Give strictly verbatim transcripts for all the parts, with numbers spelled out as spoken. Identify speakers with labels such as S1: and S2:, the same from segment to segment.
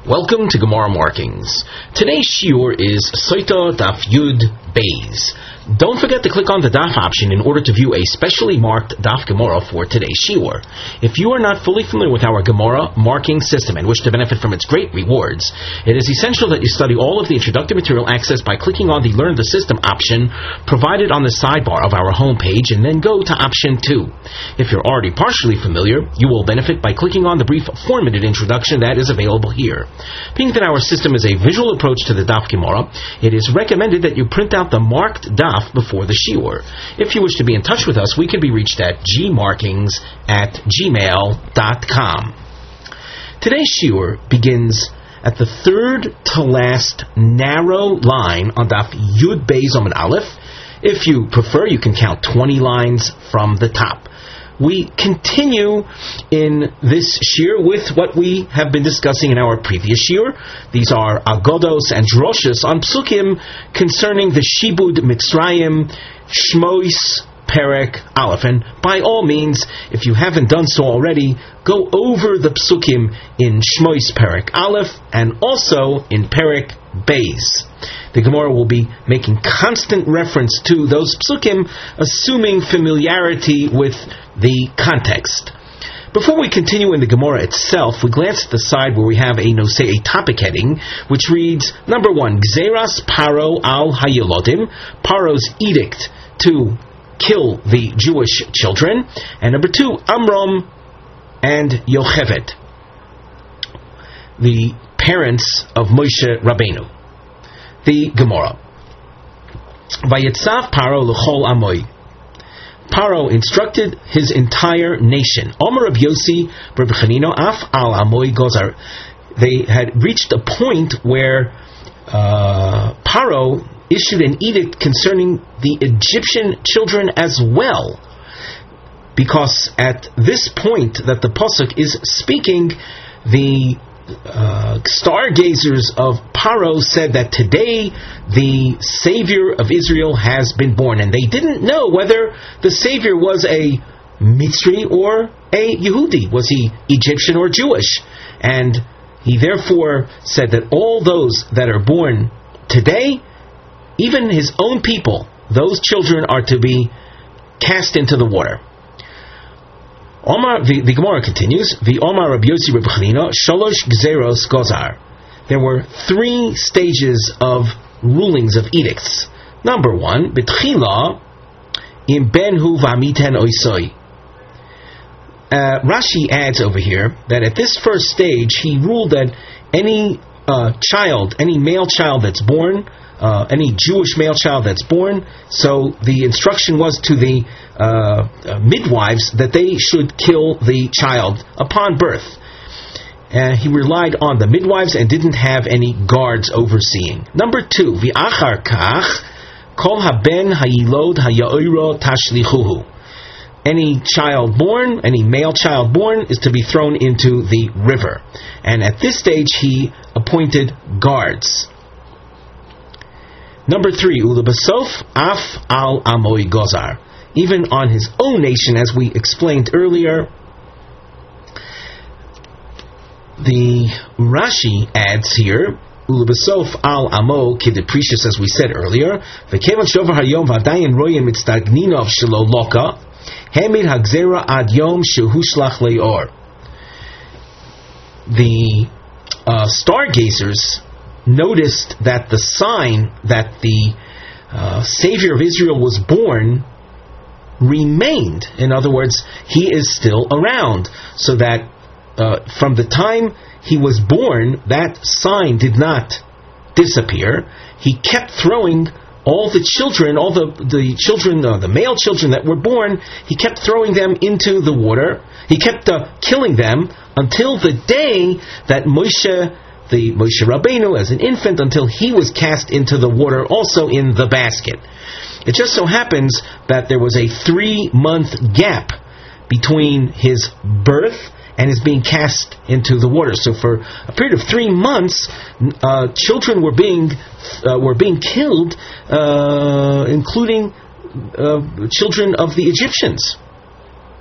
S1: Welcome to Gemara Markings. Today's shiur is Soita Daf Yud Beis. Don't forget to click on the Daf option in order to view a specially marked Daf Gemara for today's shiur. If you are not fully familiar with our Gemara marking system and wish to benefit from its great rewards, it is essential that you study all of the introductory material accessed by clicking on the Learn the System option provided on the sidebar of our homepage and then go to option two. If you're already partially familiar, you will benefit by clicking on the brief four-minute introduction that is available here. Being that our system is a visual approach to the Daf Gemara, it is recommended that you print out the marked Daf before the shiur. If you wish to be in touch with us, we can be reached at gmarkings at gmail dot com. Today's shiur begins at the third to last narrow line on Daf Yud Beis Amud Aleph. If you prefer, you can count twenty lines from the top. We continue in this shiur with what we have been discussing in our previous shiur. These are Agodos and Droshos on Psukim concerning the Shibud Mitzrayim, Shmois, Perek, Aleph. And by all means, if you haven't done so already, go over the Psukim in Shmois, Perek, Aleph, and also in Perek, Beis. The Gemara will be making constant reference to those psukim, assuming familiarity with the context. Before we continue in the Gemara itself, we glance at the side where we have a no say a topic heading, which reads, number one, Gzeras Paro al Hayelodim, Paro's edict to kill the Jewish children, and number two, Amram and Yocheved, the parents of Moshe Rabbeinu. The Gemara. Vayetzav Paro l'chol amoy. Paro instructed his entire nation. Omer Reb Yossi, Reb Chanina, af al amoy gozar. They had reached a point where uh, Paro issued an edict concerning the Egyptian children as well. Because at this point that the pasuk is speaking, the Uh, stargazers of Paro said that today the Savior of Israel has been born, and they didn't know whether the Savior was a Mitzri or a Yehudi. Was he Egyptian or Jewish? And he therefore said that all those that are born today, even his own people, those children are to be cast into the water. Omar, the, the Gemara continues, the Omar Reb Yossi Reb Chanina, Shalosh Gzeros Gozar. There were three stages of rulings of edicts. Number one, B'tchila im benhu v'amiten oisoi. Uh, Rashi adds over here that at this first stage he ruled that any uh, child, any male child that's born, Uh, any Jewish male child that's born, so the instruction was to the uh, uh, midwives that they should kill the child upon birth. Uh, he relied on the midwives and didn't have any guards overseeing. Number two, v'achar kach kol haben hayilod hayairo tashlichuhu. Any child born, any male child born, is to be thrown into the river. And at this stage he appointed guards. Number three, Ulebasof af al amoy gozar. Even on his own nation, as we explained earlier, the Rashi adds here, Ulebasof al amo kideprecious, as we said earlier, v'kevan shovar hayom v'adayin royim mitztagninov shelo loka, hemid hagzera ad yom shehu shlach leor. The uh, stargazers noticed that the sign that the uh, Savior of Israel was born remained. In other words, he is still around. So that uh, from the time he was born, that sign did not disappear. He kept throwing all the children, all the, the children, uh, the male children that were born, he kept throwing them into the water. He kept uh, killing them until the day that Moshe the Moshe Rabbeinu as an infant, until he was cast into the water also in the basket. It just so happens that there was a three-month gap between his birth and his being cast into the water. So for a period of three months, uh, children were being uh, were being killed, uh, including uh, children of the Egyptians.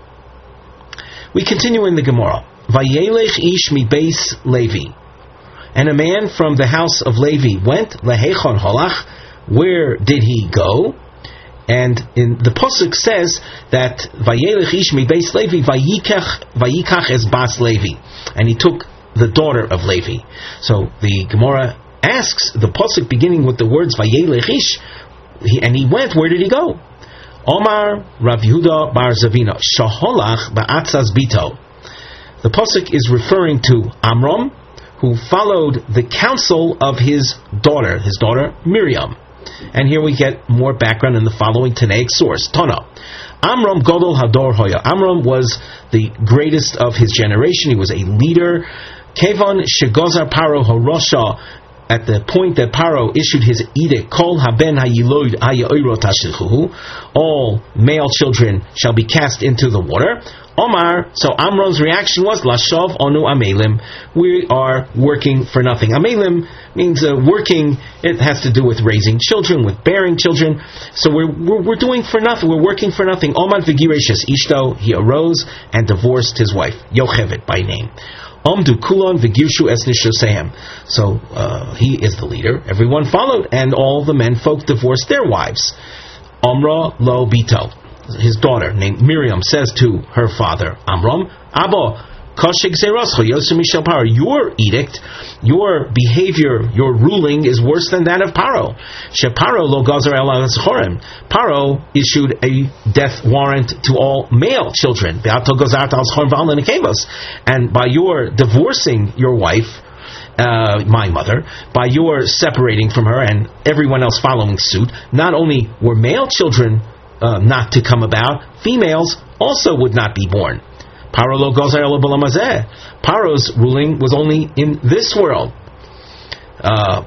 S1: We continue in the Gemara. Vayelech ish mi beis Levi. And a man from the house of Levi went, Lehechon Holach, where did he go? And in the Pasuk says that Vayelech ish mi beis Levi vayikach vayikach es bas Levi, and he took the daughter of Levi. So the Gemara asks, the Pasuk beginning with the words Vayelech ish, and he went, where did he go? Omar Rav Yehuda bar Zavina Shaholach ba'atzaz bito. The Pasuk is referring to Amram, who followed the counsel of his daughter, his daughter Miriam. And here we get more background in the following Tanaic source. Tana. Amram Godol Hador Hoya. Amram was the greatest of his generation. He was a leader. Kevon Shegozar Paro Horosha. At the point that Paro issued his edict, Kol haben hayiloid hayairo tashichuhu, all male children shall be cast into the water. Omar, so Amram's reaction was, Lashov onu amelim, we are working for nothing. Amelim means uh, working, it has to do with raising children, with bearing children. So we're, we're, we're doing for nothing, we're working for nothing. Omar v'gireshes ishto, he arose and divorced his wife, Yocheved by name. Omdu kulon v'girshu es nishosehem. So uh, he is the leader. Everyone followed, and all the men folk divorced their wives. Omra lo bito. His daughter, named Miriam, says to her father, Amram, Abba, kashik zerascho yosem mishal Paro. Your edict, your behavior, your ruling is worse than that of Paro. Sheparo lo gazer el chorem. Paro issued a death warrant to all male children. And by your divorcing your wife, uh, my mother, by your separating from her and everyone else following suit, not only were male children uh, not to come about, females also would not be born. Paro's ruling was only in this world. Uh,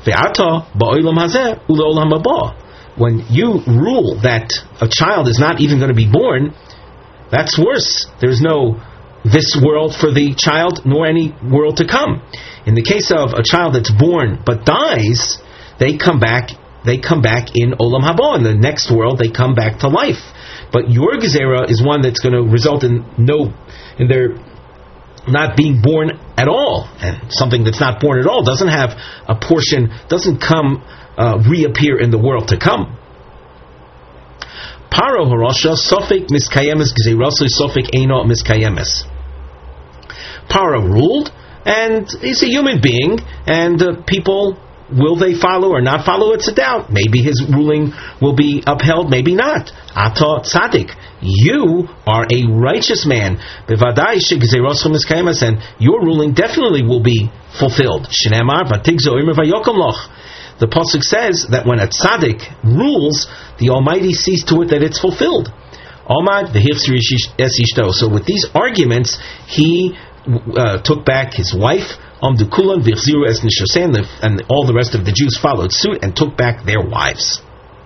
S1: when you rule that a child is not even going to be born, that's worse. There's no this world for the child, nor any world to come. In the case of a child that's born but dies, they come back. They come back in Olam Haba. In the next world, they come back to life. But your gezerah is one that's going to result in no, in their not being born at all, and something that's not born at all doesn't have a portion, doesn't come uh, reappear in the world to come. Paro harasha sofik miskayemes gezerasoi sofik eino miskayemes. Paro ruled, and he's a human being, and uh, people. Will they follow or not follow? It's a doubt. Maybe his ruling will be upheld, maybe not. Ata tzaddik. You are a righteous man. Bevadai shegzeiroschem miskayemes, and your ruling definitely will be fulfilled. Shneimar vatigzo imer vayokom loch. The pasuk says that when a tzaddik rules, the Almighty sees to it that it's fulfilled. Omad v'hifzri es ishto. So with these arguments, he uh, took back his wife. And all the rest of the Jews followed suit and took back their wives.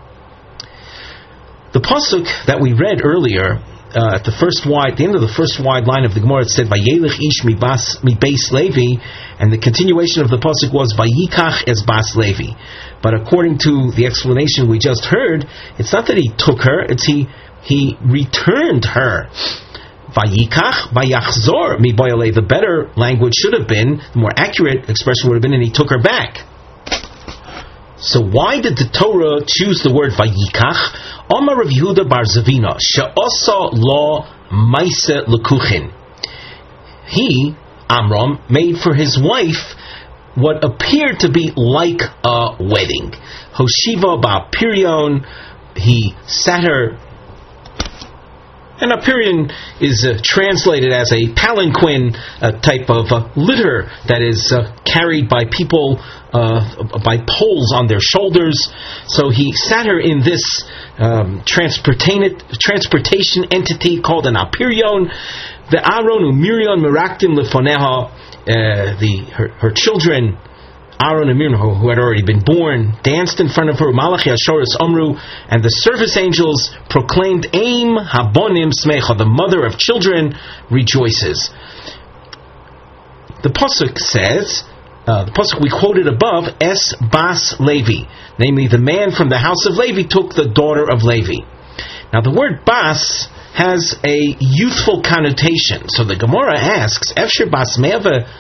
S1: The pasuk that we read earlier, uh, at the first wide, the end of the first wide line of the Gemara, it said Vayelech ish mi beis Levi, and the continuation of the pasuk was Vayikach es bas Levi. But according to the explanation we just heard, it's not that he took her; it's he he returned her. Vayikach, vayachzor mi boyale. The better language should have been, the more accurate expression would have been, and he took her back. So why did the Torah choose the word vayikach? Omar Rav Yehuda bar Zavina she'osa lo maise lekuchin. He, Amram, made for his wife what appeared to be like a wedding. Hoshiva ba pirion. He sat her. And a pirion is uh, translated as a palanquin, a type of uh, litter that is uh, carried by people, uh, by poles on their shoulders. So he sat her in this um, transportation entity called an apirion. The Aaron u'Miriam meraktim lefoneha, the her, her children, Aaron and Miriam, who had already been born, danced in front of her. Malachi Ashoris Omru, and the service angels proclaimed, Aim Habonim Smecha, the mother of children rejoices. The pasuk says, uh, the pasuk we quoted above, Es Bas Levi, namely the man from the house of Levi took the daughter of Levi. Now the word Bas has a youthful connotation, so the Gemara asks, Efshir Bas Me'ava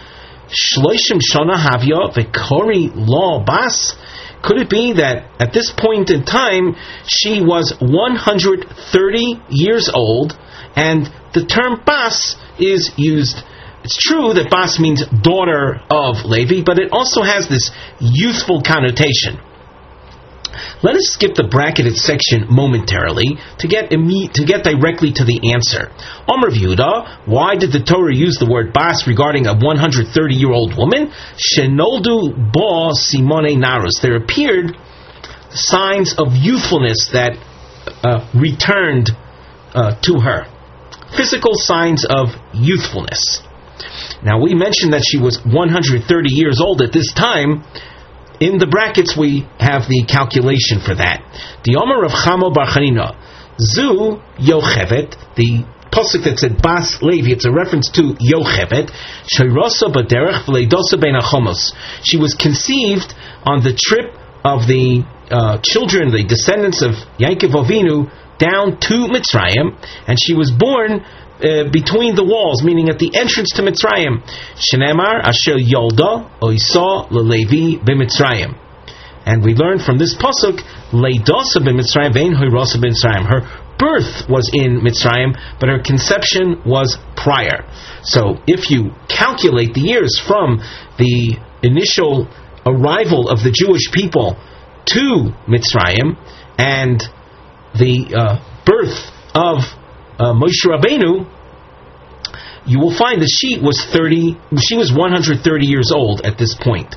S1: Shloishim Shana Havya V'Kori Lo Bas? Could it be that at this point in time she was one hundred thirty years old, and the term Bas is used? It's true that Bas means daughter of Levi, but it also has this youthful connotation. Let us skip the bracketed section momentarily to get imme- to get directly to the answer. Amar Yehuda, why did the Torah use the word Bas regarding a one hundred thirty-year-old woman? Shenoldu bo simone narus. There appeared signs of youthfulness that uh, returned uh, to her. Physical signs of youthfulness. Now, we mentioned that she was one hundred thirty years old at this time. In the brackets, we have the calculation for that. The Omer of Chamo Bar Chanina, Zu Yochevet, the pasuk that said Bas Levi, it's a reference to Yochevet. Sheirosa Baderech V'leidosa Ben Achomos. She was conceived on the trip of the uh, children, the descendants of Yaakov Avinu, down to Mitzrayim, and she was born Uh, between the walls, meaning at the entrance to Mitzrayim. Shenemar Asher Yolda Oisa LeLevi b'Mitzrayim. And we learn from this pasuk, Leidosa b'Mitzrayim vein hoirosa b'Mitzrayim. Her birth was in Mitzrayim, but her conception was prior. So if you calculate the years from the initial arrival of the Jewish people to Mitzrayim and the uh, birth of Uh, Moshe Rabbeinu, you will find that she was thirty. She was one hundred thirty years old at this point.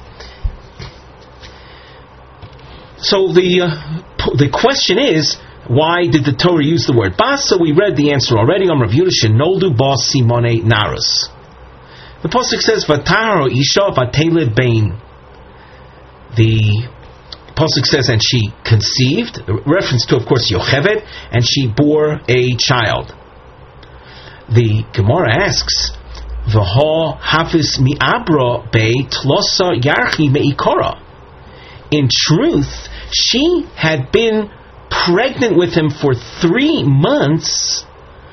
S1: So the uh, the question is, why did the Torah use the word Bas? So we read the answer already. On Rav Yehuda Shenoldu Bas Simone Narus. The pasuk says, "Vataro Isha Vateled Bain." The pasuk says, and she conceived, reference to, of course, Yochevet, and she bore a child. The Gemara asks, V'ho hafis mi'abra be tlosa yarchi me'ikora. In truth, she had been pregnant with him for three months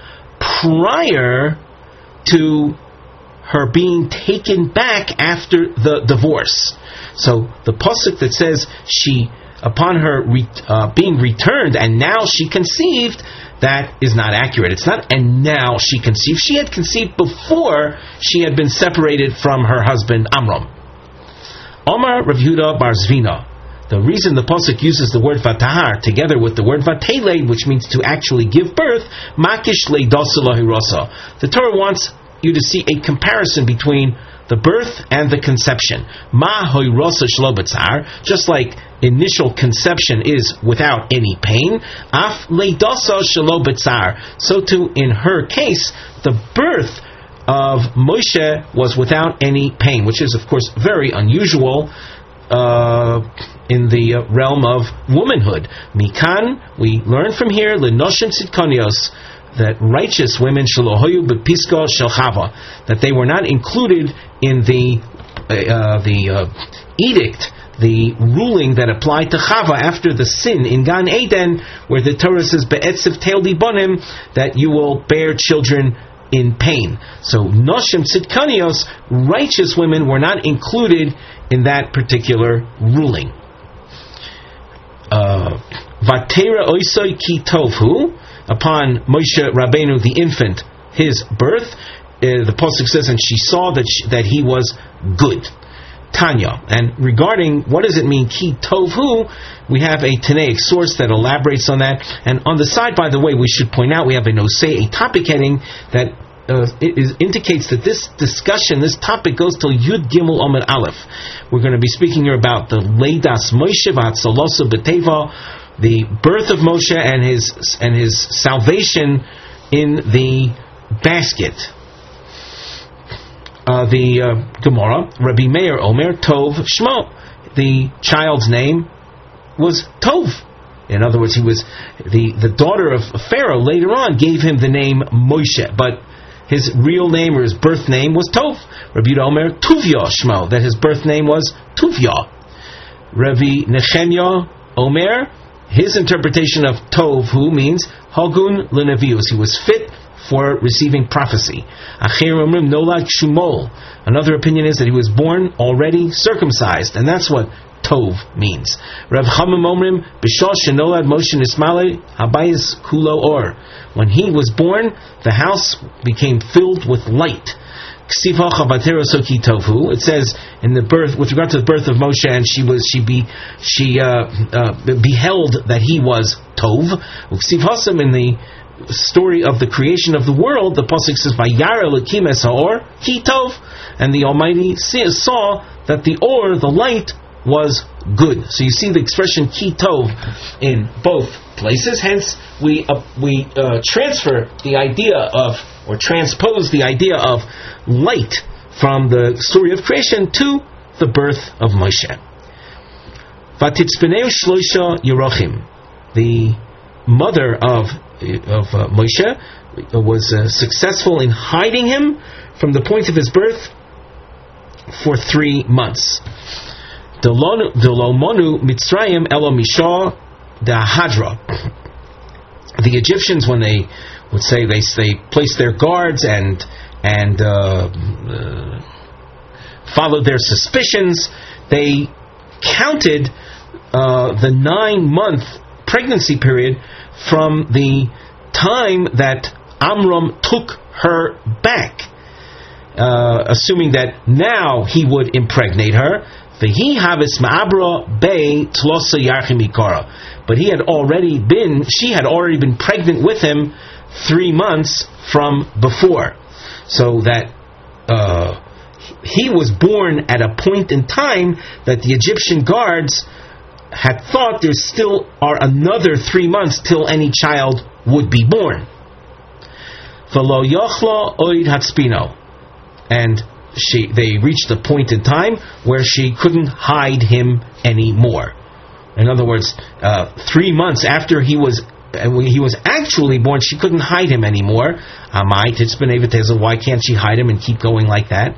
S1: prior to her being taken back after the divorce. So the pasuk that says she, upon her re, uh, being returned, and now she conceived, that is not accurate. It's not, and now she conceived. She had conceived before she had been separated from her husband Amram. Omar Rav Yehuda Bar Zvina. The reason the pasuk uses the word vatahar together with the word vatele, which means to actually give birth, makish leidosa lahirosa. The Torah wants you to see a comparison between the birth and the conception. Ma hoirosa shlo b'tzar, just like initial conception is without any pain, af leidasa shlo b'tzar, so too in her case, the birth of Moshe was without any pain, which is of course very unusual uh, in the realm of womanhood. Mikan, we learn from here, lenoshin tzidkanios, that righteous women shalohoyu bepiska shel Chava, that they were not included in the uh, the uh, edict, the ruling that applied to Chava after the sin in Gan Eden, where the Torah says be'etziv teil dibonim, that you will bear children in pain. So noshim tzidkanios, righteous women, were not included in that particular ruling. Vatera oisoi ki tovhu, upon Moshe Rabbeinu, the infant, his birth, uh, the pasuk says, and she saw that she, that he was good. Tanya. And regarding what does it mean, ki tovhu, we have a Tanaic source that elaborates on that. And on the side, by the way, we should point out we have a nosei, a topic heading that uh, it is, indicates that this discussion, this topic goes till Yud Gimel Omer Aleph. We're going to be speaking here about the Leidas Moshe v'Hatzalosa b'Teva, the birth of Moshe and his and his salvation in the basket. Uh, the uh, Gemara, Rabbi Meir Omer Tov Shmo, the child's name was Tov. In other words, he was the the daughter of Pharaoh. Later on, gave him the name Moshe, but his real name or his birth name was Tov. Rabbi Omer Tuvia Shmo, that his birth name was Tuvia. Rabbi Nechemia Omer, his interpretation of Tov, who means Hagun Lenevius, he was fit for receiving prophecy. Another opinion is that he was born already circumcised, and that's what Tov means. Rav Chamim Omrim, B'shal shenolad Moshe Nismale Habayis Kulo Or. When he was born, the house became filled with light. It says in the birth, with regard to the birth of Moshe, and she was she be she uh, uh, beheld that he was Tov. In the story of the creation of the world, the pasuk says, "Vayara Elokim es haor ki tov," and the Almighty saw that the or, the light, was good. So you see the expression ki tov in both places. Hence, we uh, we uh, transfer the idea of, or transpose the idea of light from the story of creation to the birth of Moshe. Vatitzpeneu shloisha yerochim. The mother of of uh, Moshe was uh, successful in hiding him from the point of his birth for three months. Delomonu Mitzrayim Elo Misha Dahadra. The Egyptians, when they would say they they placed their guards and and uh, uh, followed their suspicions, they counted uh, the nine month pregnancy period from the time that Amram took her back, uh, assuming that now he would impregnate her. But he had already been, she had already been pregnant with him three months from before. So that uh, he was born at a point in time that the Egyptian guards had thought there still are another three months till any child would be born. And she, they reached a point in time where she couldn't hide him anymore. In other words, uh, three months after he was uh, he was actually born, she couldn't hide him anymore. Why can't she hide him and keep going like that?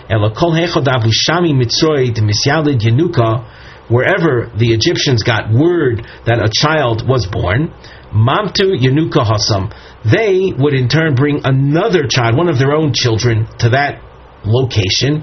S1: Wherever the Egyptians got word that a child was born, Mamtu Yenuka Hasam, they would in turn bring another child, one of their own children, to that location.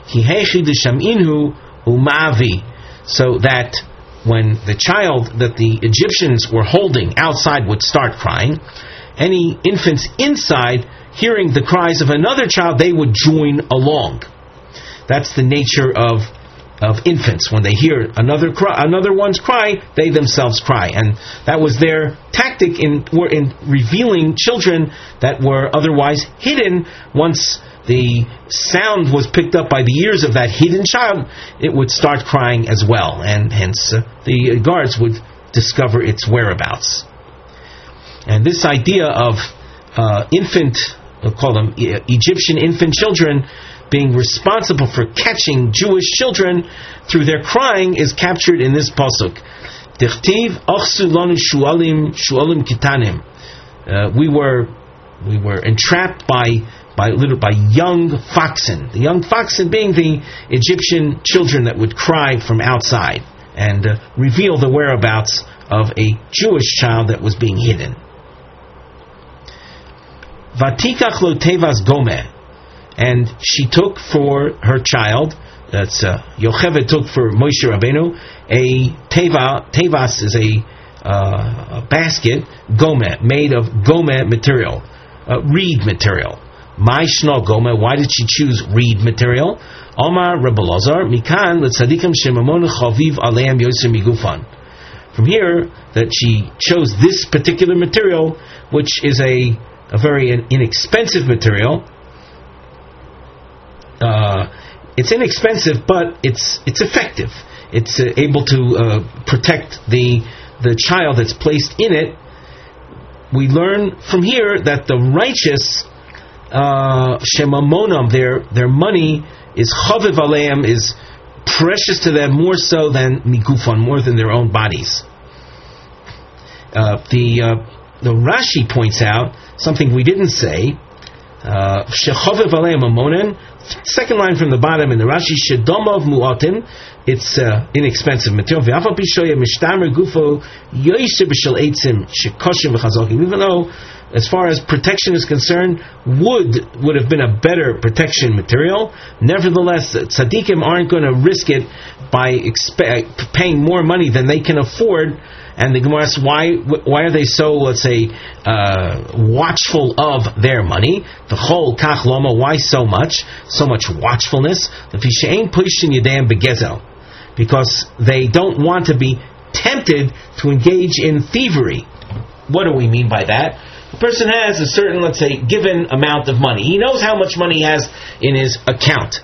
S1: So that when the child that the Egyptians were holding outside would start crying, any infants inside, hearing the cries of another child, they would join along. That's the nature of of infants. When they hear another cry, another one's cry, they themselves cry, and that was their tactic in in revealing children that were otherwise hidden. Once the sound was picked up by the ears of that hidden child, it would start crying as well, and hence uh, the guards would discover its whereabouts. And this idea of uh, infant, we'll call them e- Egyptian infant children, being responsible for catching Jewish children through their crying is captured in this pasuk. Dichtiv achsu lanu shualim shualim kitanim. We were we were entrapped by by little by young foxen. The young foxen being the Egyptian children that would cry from outside and uh, reveal the whereabouts of a Jewish child that was being hidden. Vatikach lo tevas gomeh. And she took for her child, that's uh, Yocheved took for Moshe Rabbeinu, a teva, tevas is a, uh, a basket, gomeh, made of gomeh material, uh, reed material. My shno gomeh, why did she choose reed material? Omar Rebbe Lazar, mikan letzadikim shemamon chaviv aleim yoser migufan. From here, that she chose this particular material, which is a, a very inexpensive material. Uh, it's inexpensive, but it's it's effective. It's uh, able to uh, protect the the child that's placed in it. We learn from here that the righteous uh, shemamonam, their their money is chaviv aleim, is precious to them more so than migufan, more than their own bodies. Uh, the uh, the Rashi points out something we didn't say. Shechaviv aleim amonen Second line from the bottom in the Rashi, Shedomov Mu'atin, it's uh, inexpensive material. Even though, as far as protection is concerned, wood would have been a better protection material. Nevertheless, tzaddikim aren't going to risk it by expe- paying more money than they can afford. And the Gemara asks, why, why are they so, let's say, uh, watchful of their money? The whole kach loma, why so much? So much watchfulness? Because they don't want to be tempted to engage in thievery. What do we mean by that? A person has a certain, let's say, given amount of money. He knows how much money he has in his account.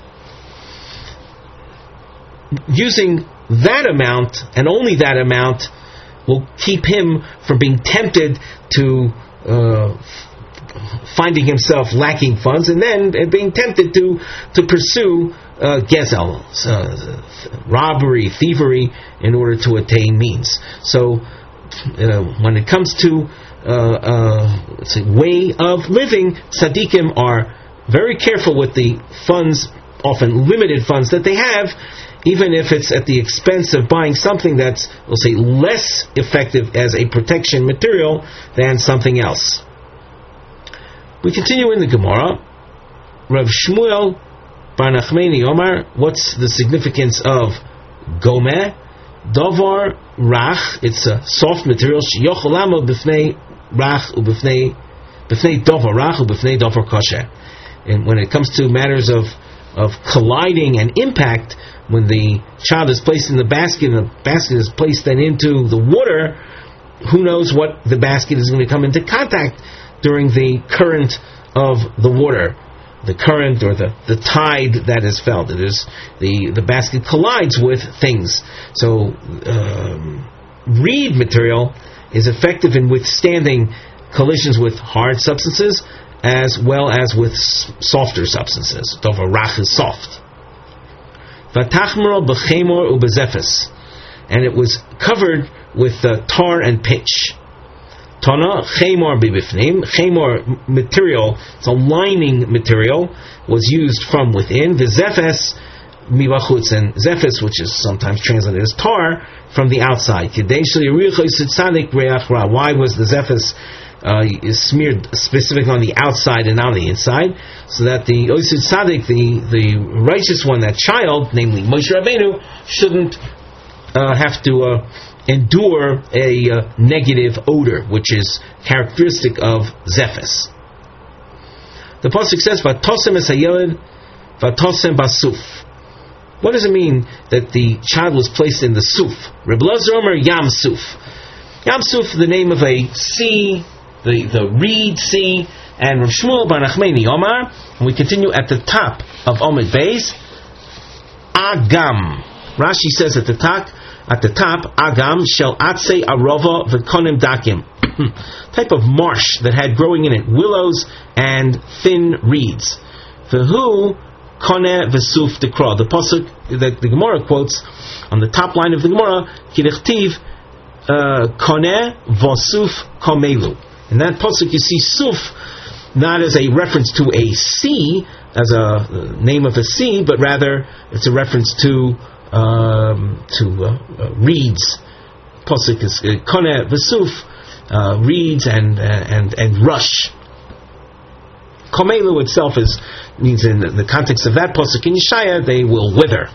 S1: Using that amount, and only that amount, will keep him from being tempted to uh, finding himself lacking funds, and then being tempted to to pursue uh, gezel, uh, robbery, thievery, in order to attain means. So, uh, when it comes to uh, uh, let's say way of living, tzaddikim are very careful with the funds, often limited funds that they have, even if it's at the expense of buying something that's, we'll say, less effective as a protection material than something else. We continue in the Gemara. Rav Shmuel bar Nachmani Omar, what's the significance of gomeh? Davar rach, it's a soft material. Sheyocholamo b'fnei rach ub'fnei b'fnei davar rach ub'fnei davar kosher. And when it comes to matters of of colliding and impact, when the child is placed in the basket and the basket is placed then into the water, who knows what the basket is going to come into contact during the current of the water, the current or the, the tide that is felt. It is the, the basket collides with things. So um, reed material is effective in withstanding collisions with hard substances as well as with softer substances. Dover rach is soft. Vatachmero b'chemor u'bezefes, and it was covered with uh, tar and pitch. Tana chemor b'bifnim, chemor material, it's a lining material, was used from within. V'zefes mibachutz, and zefes, which is sometimes translated as tar, from the outside. Why was the zefes Uh, is smeared specifically on the outside and not on the inside, so that the Osid Tzaddik, the, the righteous one, that child, namely Moshe Rabbeinu, shouldn't uh, have to uh, endure a uh, negative odor, which is characteristic of Zephes. The pasuk says, "Vatosem es hayeled, vatosem basuf." What does it mean that the child was placed in the suf? Reb Elazar Omer Yam Suf. Yam Suf, the name of a sea, the, the reed sea, and Rav Shmuel bar Nachmani Omar, and we continue at the top of Omid Beis, Agam. Rashi says at the top, at the top, Agam shel atzei arova v'konim dakim, type of marsh that had growing in it willows and thin reeds. V'hu koneh v'suf dekra. The pasuk that the Gemara quotes on the top line of the Gemara, Kidechtiv koneh v'suf komelu. In that pasuk, you see suf not as a reference to a sea, as a name of a sea, but rather it's a reference to um, to uh, uh, reeds. Pasuk is koneh v'suf, uh, reeds and uh, and and rush. Komelu itself is means in the context of that pasuk in Yeshaya, they will wither.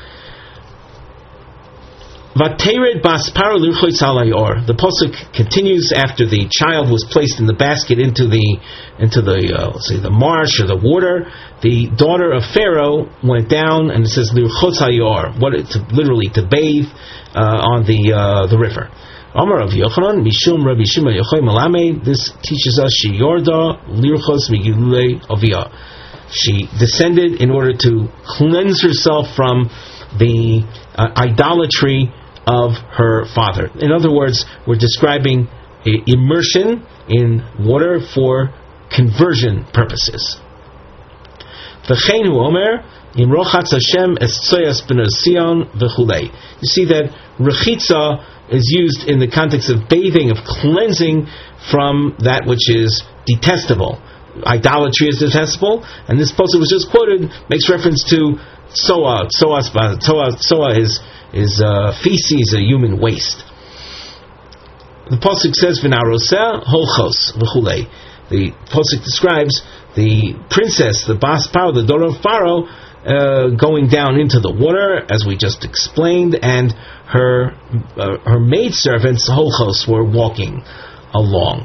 S1: Vatered baspar lirchoitz halayor. The pasuk continues after the child was placed in the basket into the into the uh, let's say the marsh or the water. The daughter of Pharaoh went down, and it says lirchoitz halayor. What to literally to bathe uh, on the uh, the river. Amar of Yochanan mishum Rabbi Shimon Yochai Malame. This teaches us she yorda lirchos migilulei avia. She descended in order to cleanse herself from the uh, idolatry of her father. In other words, we're describing a immersion in water for conversion purposes. V'cheinu omer imrochatz Hashem es tzoyas b'nei Sion v'chulei. You see that rechitza is used in the context of bathing, of cleansing from that which is detestable. idolatry is detestable, and this pasuk was just quoted makes reference to soa. Soa, soa, soa is is uh, feces, a human waste. The pasuk says v'naroseh holchos v'chulei. The pasuk describes the princess, the Bas Paro, the daughter of Pharaoh, uh, going down into the water, as we just explained, and her uh, her maidservants, holchos, were walking along.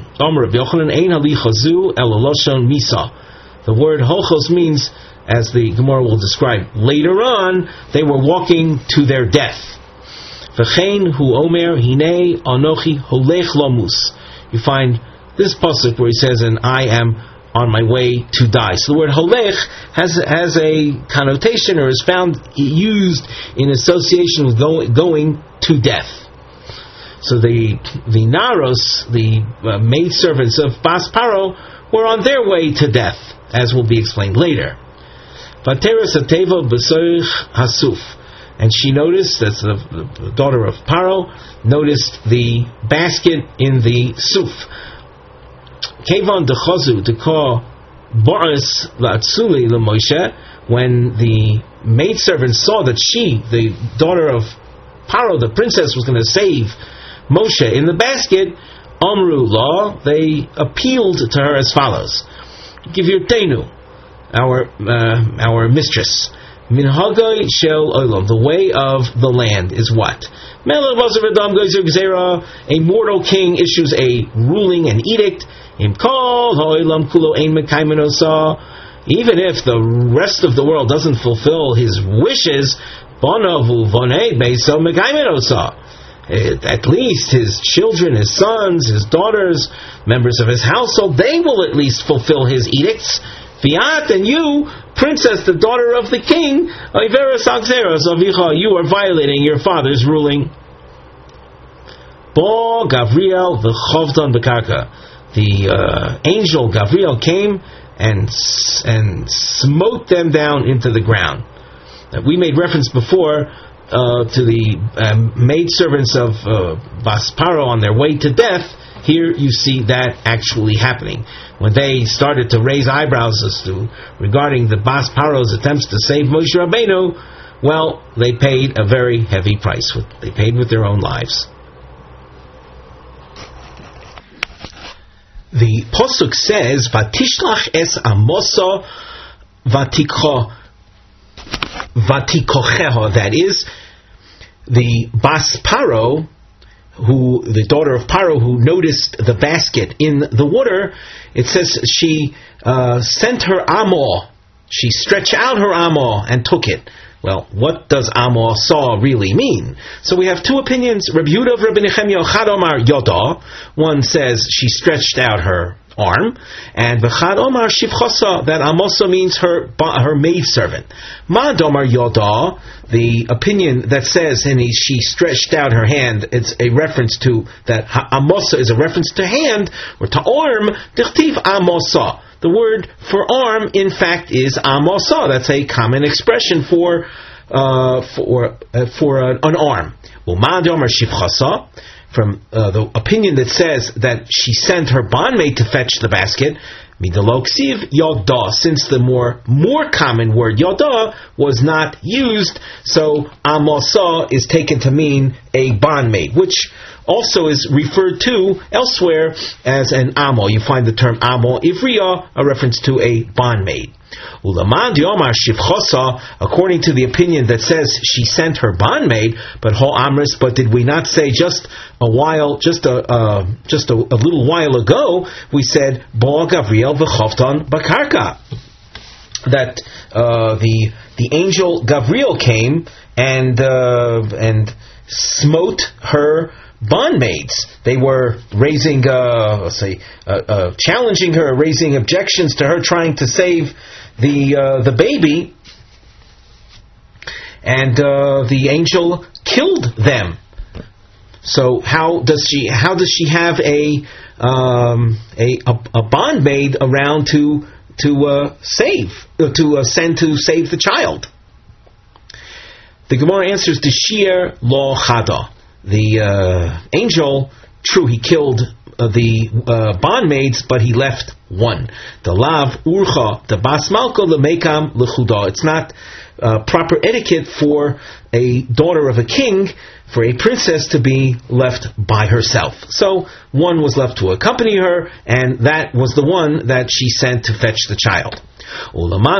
S1: The word holchos means, as the Gemara will describe later on, they were walking to their death. You find this pasuk where he says, and I am on my way to die. So the word holech has has a connotation, or is found used in association with go, going to death. So the the naros, the uh, maidservants of Bas Paro, were on their way to death, as will be explained later. Vateres ateva b'soich hasuf, and she noticed, that's the, the daughter of Paro, noticed the basket in the suf. Kevan dechazu deka boris la'atzuli leMoshe. When the maidservant saw that she, the daughter of Paro, the princess, was going to save Moshe in the basket, Amru law, they appealed to her as follows: Give your tenu, our uh, our mistress. Minhagay shel olam, the way of the land is what? A mortal king issues a ruling, an edict. Even if the rest of the world doesn't fulfill his wishes, at least his children, his sons, his daughters, members of his household, they will at least fulfill his edicts. Fiat, and you, princess, the daughter of the king, you are violating your father's ruling. Bo Gavriel the Chovdan Bekarka. The uh, angel Gavriel came and and smote them down into the ground. Now, we made reference before uh, to the um, maidservants of uh, Bas Paro on their way to death. Here you see that actually happening. When they started to raise eyebrows as to regarding the Bas Paro's attempts to save Moshe Rabbeinu, well, they paid a very heavy price. With, they paid with their own lives. The pasuk says, "Vatishlach es Amosa vatiko vatikocheho." That is, the Bas Paro, who the daughter of Paro, who noticed the basket in the water. It says she uh, sent her amo. She stretched out her amo and took it. Well, what does amo saw really mean? So we have two opinions. Rabbi Yehuda of Rabbi Nechemia Chad Omar Yoda. One says she stretched out her arm, and V'chad Omar Shivchosa, that amosa means her her maidservant. Mad Omar Yoda, the opinion that says and he, she stretched out her hand, it's a reference to that amosa is a reference to hand or to arm. Dichtiv amosa. The word for arm, in fact, is amosa. That's a common expression for uh, for uh, for an, an arm. Umad Omar Shivchasa, from uh, the opinion that says that she sent her bondmaid to fetch the basket. Midaloksiv yoda, since the more more common word yoda was not used, so amosa is taken to mean a bondmaid, which also is referred to elsewhere as an amo. You find the term amo ivriya, a reference to a bondmaid. Ulamad yomar shivchosa, according to the opinion that says she sent her bondmaid, but ho amris, but did we not say just a while, just a uh, just a, a little while ago, we said bo Gavriel v'chovtan bakarka, that uh, the the angel Gavriel came and uh, and smote her bondmaids. They were raising, uh, let's say, uh, uh, challenging her, raising objections to her trying to save the uh, the baby, and uh, the angel killed them. So how does she? How does she have a um, a, a a bondmaid around to to uh, save uh, to uh, send to save the child? The Gemara answers, "Deshir lo chada." The uh, angel, true, he killed uh, the uh, bondmaids, but he left one. The lav urcha the bas malka lemekam lechuda. It's not uh, proper etiquette for a daughter of a king, for a princess, to be left by herself. So one was left to accompany her, and that was the one that she sent to fetch the child. According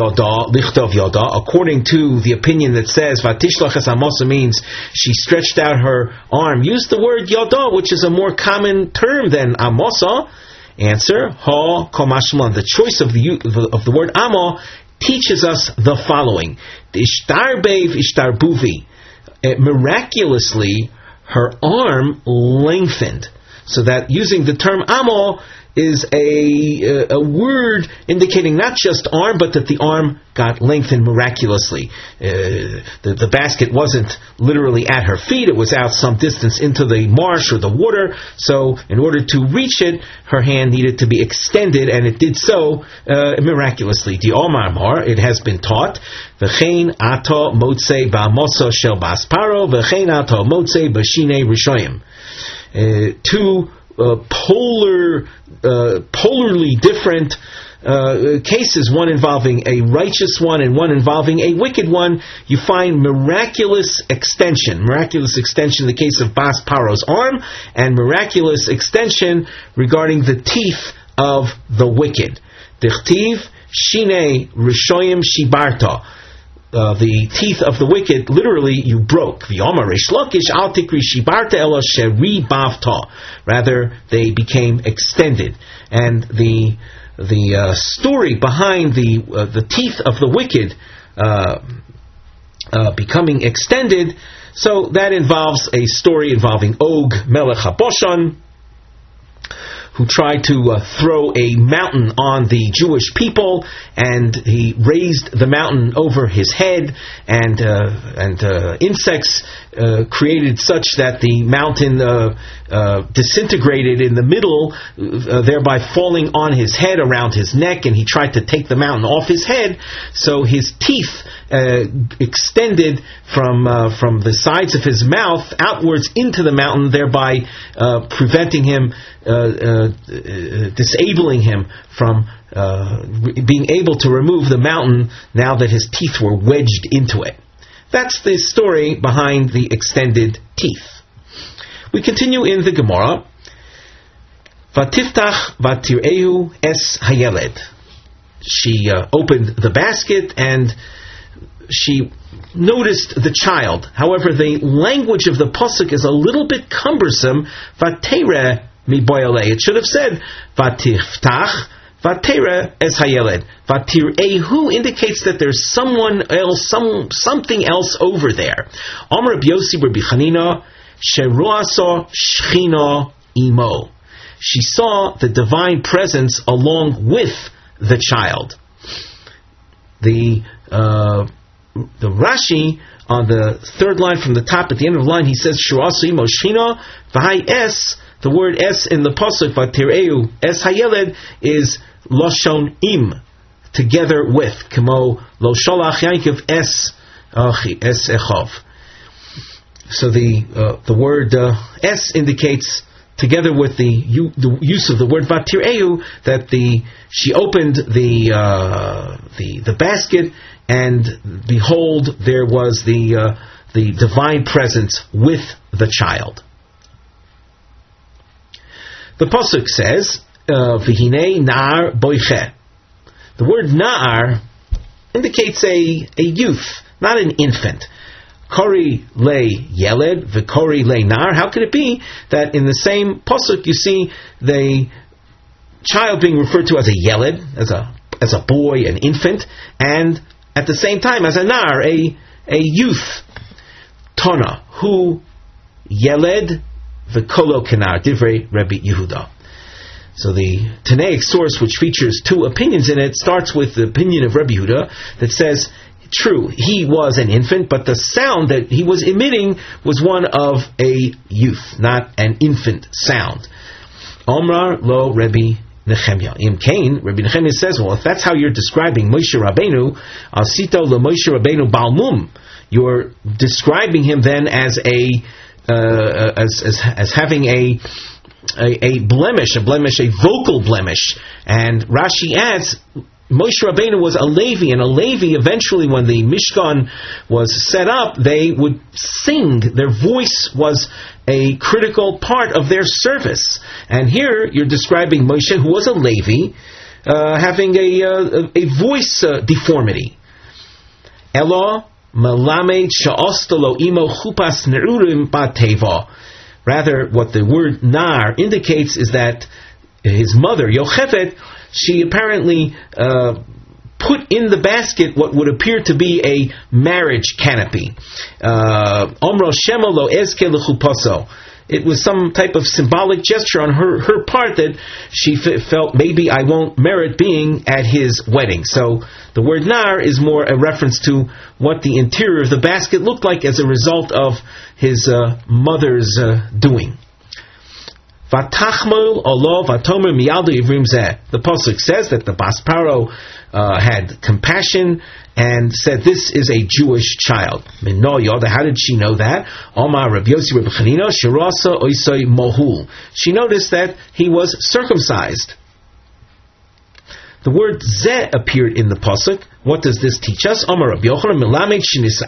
S1: to the opinion that says Vatishlachas Amosa means she stretched out her arm, use the word yada, which is a more common term than Amosa. Answer: Ha komashman. The choice of the of the word Amo teaches us the following: Ishtar bev ishtar buvi. Miraculously, her arm lengthened, so that using the term Amo is a, a word indicating not just arm, but that the arm got lengthened miraculously. Uh, the, the basket wasn't literally at her feet, it was out some distance into the marsh or the water, so in order to reach it, her hand needed to be extended, and it did so uh, miraculously. Di Omar Mar, it has been taught, V'chein ato motzei ba'amoso shel basparo, v'chein ato motzei b'shinei rishoyim. Uh, two Uh, polar, uh, polarly different uh, cases, one involving a righteous one and one involving a wicked one. You find miraculous extension, miraculous extension in the case of Bas Paro's arm, and miraculous extension regarding the teeth of the wicked. Dichtiv Shinei Rishoyim Shibarta. Uh, the teeth of the wicked, literally, you broke. Rather, they became extended. And the the uh, story behind the uh, the teeth of the wicked uh, uh, becoming extended, so that involves a story involving Og Melech HaBoshan, who tried to uh, throw a mountain on the Jewish people, and he raised the mountain over his head, and uh, and uh, insects uh, created such that the mountain uh, uh, disintegrated in the middle, uh, thereby falling on his head, around his neck, and he tried to take the mountain off his head, so his teeth uh, extended from uh, from the sides of his mouth outwards into the mountain, thereby uh, preventing him Uh, uh, uh, disabling him from uh, re- being able to remove the mountain now that his teeth were wedged into it. That's the story behind the extended teeth. We continue in the Gemara. Vatiftach vatireu es hayeled. She uh, opened the basket and she noticed the child. However, the language of the pasuk is a little bit cumbersome. Vatere it should have said Vatiftach Vatera es hayeled. Vatirehu indicates that there's someone else, some something else over there. Amar Rabbi Yossi Rabbi Chanina Sheruasa Shchina Imo. She saw the divine presence along with the child. The uh, the Rashi on the third line from the top at the end of the line, he says Sheruasa Imo Shchina V'hai es. The word es in the pasuk Vatireu es hayeled is loshon im, together with, kamo lo sholach Yaakov es es echav. So the uh, the word uh, es indicates, together with the, u, the use of the word vatireu, that the she opened the uh, the the basket, and behold, there was the uh, the divine presence with the child. The pasuk says, "V'hinei nar boiche." The word nar indicates a a youth, not an infant. Kori le yeled, v'kori le nar. How could it be that in the same pasuk you see the child being referred to as a yeled, as a as a boy, an infant, and at the same time as a nar, a a youth? Tana, who yeled. The Kolo Kenar, Divrei Rabbi Yehuda. So the Tanaic source, which features two opinions in it, starts with the opinion of Rabbi Yehuda that says, true, he was an infant, but the sound that he was emitting was one of a youth, not an infant sound. Omrar lo Rabbi Nechemia. Im Kain, Rabbi Nechemia says, well, if that's how you're describing Moshe Rabbeinu, Asito le Moshe Rabbeinu Balmum, you're describing him then as a Uh, as, as as having a a, a blemish, a blemish, a vocal blemish. And Rashi adds, Moshe Rabbeinu was a Levi, and a Levi, eventually when the Mishkan was set up, they would sing. Their voice was a critical part of their service. And here you're describing Moshe, who was a Levi, uh, having a, uh, a voice uh, deformity. Elo Malamed Sha'ostalo Imo Chupas Nerurim Bateva. Rather, what the word Nar indicates is that his mother, Yocheved, she apparently uh, put in the basket what would appear to be a marriage canopy. Omro Shemo lo ezke lechupaso. It was some type of symbolic gesture on her, her part that she f- felt maybe I won't merit being at his wedding. So the word nar is more a reference to what the interior of the basket looked like as a result of his uh, mother's uh, doing. Vatachmol olo vatomer miyaldo ivrim zeh. The pasuk says that the Bas Paro uh, had compassion and said, "This is a Jewish child." Mino yoda. How did she know that? Omar Rabbi Yossi Rabbi Chanina shirasa oisoi mohul. She noticed that he was circumcised. The word zeh appeared in the pasuk. What does this teach us? Omar Rabbi Yochanan melamed